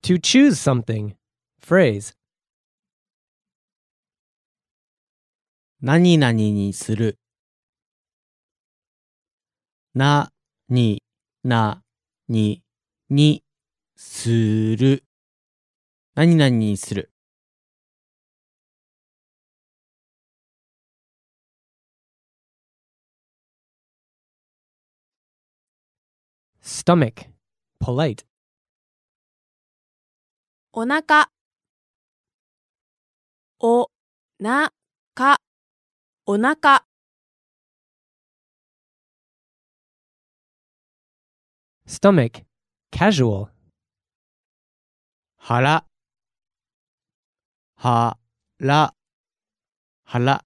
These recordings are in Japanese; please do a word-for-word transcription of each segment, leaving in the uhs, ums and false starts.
To choose something. Phrase. 何々にする。なになににする。何々にする。 Stomach. Polite. お腹おなかお腹 Stomach. Casual. 腹はら腹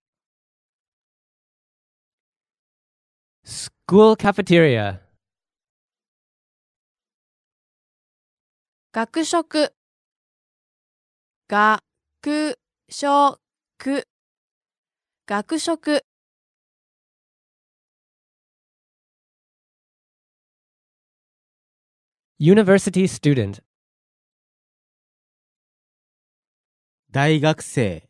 School cafeteria. 学食学食学食 University student. 大学生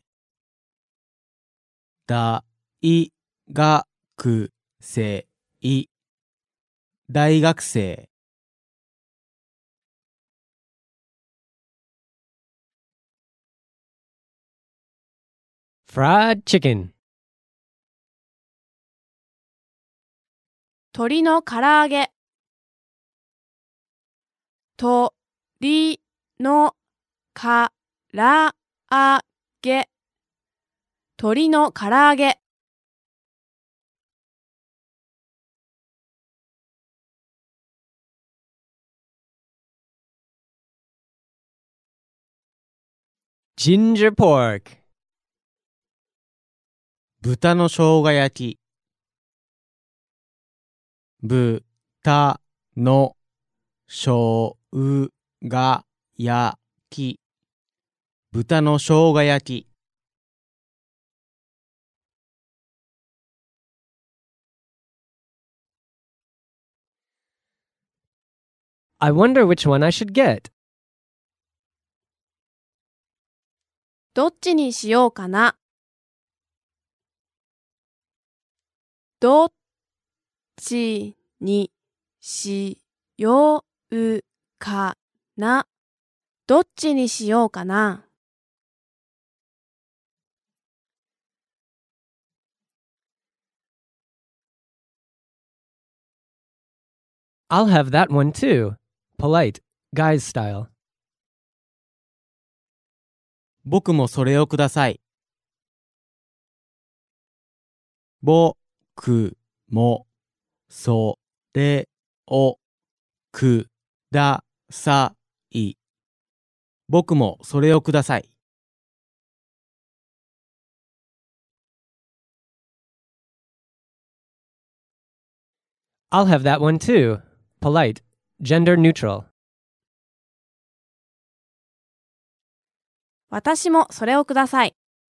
大学生大学生 Fried chicken. 鶏の唐揚げ鶏の唐揚げ鶏の唐揚げ Ginger pork. 豚の生姜焼き豚の生姜焼き豚の生姜焼き I wonder which one I should get. どっちにしようかなどっちにしようかなどっちにしようかな I'll have that one too. Polite. Guy's style. 僕もそれをください。僕もそれをください。僕もそれをください。 I'll have that one too. Polite. Gender neutral. 私もそれをください。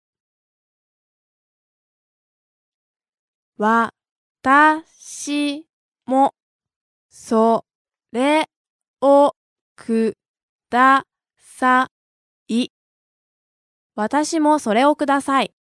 私もそれをください。私もそれをください。